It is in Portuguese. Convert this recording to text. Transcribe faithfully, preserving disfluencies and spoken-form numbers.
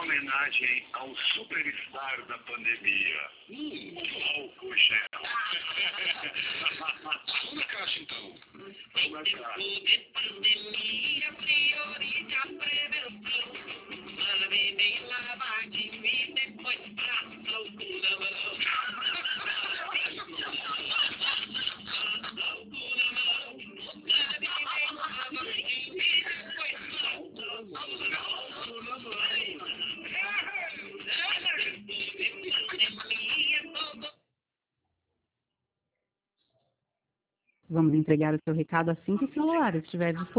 homenagem ao superstar da pandemia. Hum, álcool gel. Vamos na caixa, então. Vamos na caixa. De pandemia, prioriza a prevenção. Para beber, lavar de mim, depois pra álcool na mão. Álcool na mão. Para beber, lavar de mim, depois pra álcool na mão. Vamos entregar o seu recado assim que o seu horário estiver disponível.